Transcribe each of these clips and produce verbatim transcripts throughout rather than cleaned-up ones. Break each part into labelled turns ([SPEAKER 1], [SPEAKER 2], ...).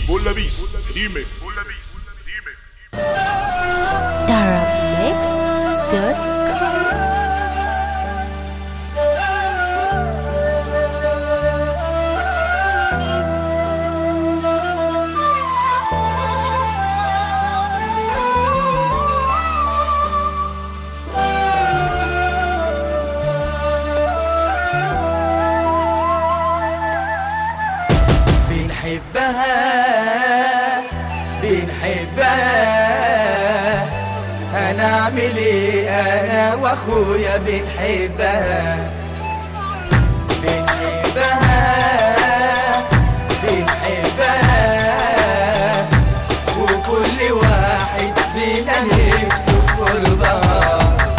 [SPEAKER 1] بولا بيس ريميكس.
[SPEAKER 2] Arab Mixed dot com.
[SPEAKER 3] بنحبها بنحبها هنعمل ايه انا واخويا بنحبها بنحبها بنحبها وكل واحد فينا نفسه في قربها.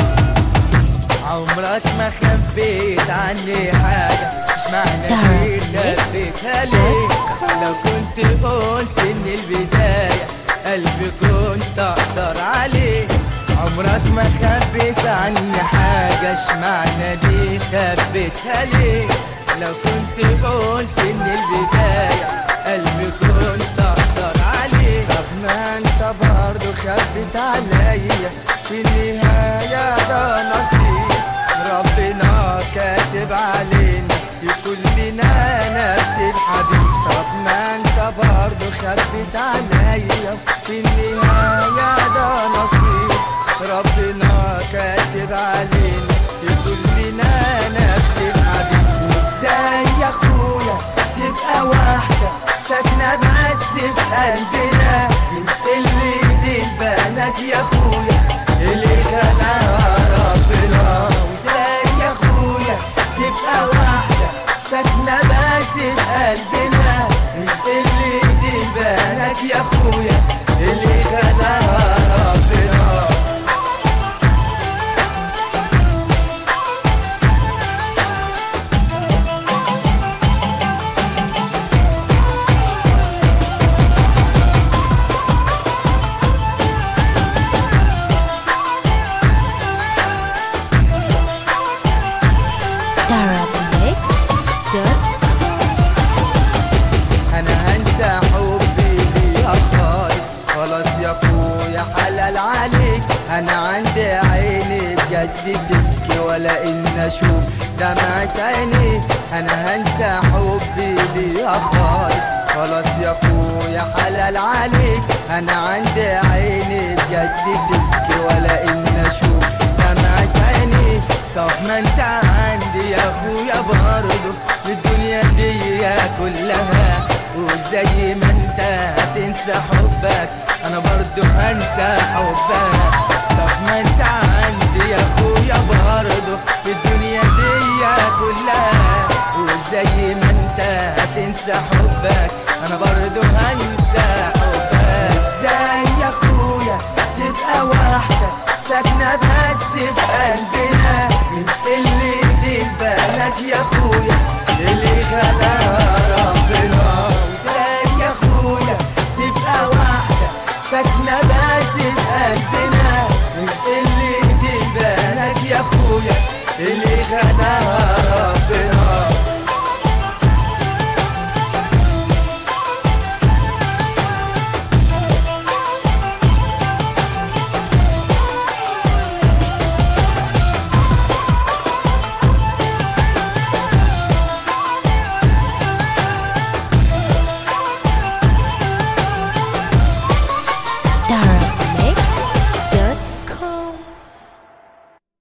[SPEAKER 3] عمرك ما خبيت عني حاجة، مش معنى كده خبيتها ليه؟ لو كنت قلت من البداية قلبي كنت اقدر عليه. عمرك ما خبيت عني حاجة، اشمعنى دي خبيتها ليه؟ لو كنت قلت من البداية قلبي كنت اقدر عليه. طب ما انت برضو خبيت عليا، في النهاية ده نصيب ربنا كاتب علينا يكون لنا نفس الحبيب. طب ما انت برضو خبيت عليا، في النهاية ده نصيب ربنا كاتب علينا يكون لنا نفس الحبيب. وازاي يا اخويا تبقى واحدة ساكنة بس في قلبنا، اللي دي البنات يا اخويا اللي خلقها ربنا. وازاي يا اخويا تبقى واحدة ساكنة بس في قلبنا، اللي دي البنات يا اخويا اللي خلقها ربنا. حلال عليك، انا عندي عيني بجد تبكي ولا ان اشوف دمعة عينيك. انا هنسى حبي ليها خالص، خلاص يا اخويا حلال عليك. انا عندي عيني بجد تبكي ولا ان اشوف دمعة عينيك. طب ما انت عندي يا اخويا برضه الدنيا دي كلها، وزي ما انت هتنسى حبك انا برضو هنسى حبك. طب ما انت عندي يا اخويا برضو في الدنيا دي كلها، وزي ما انت هتنسى حبك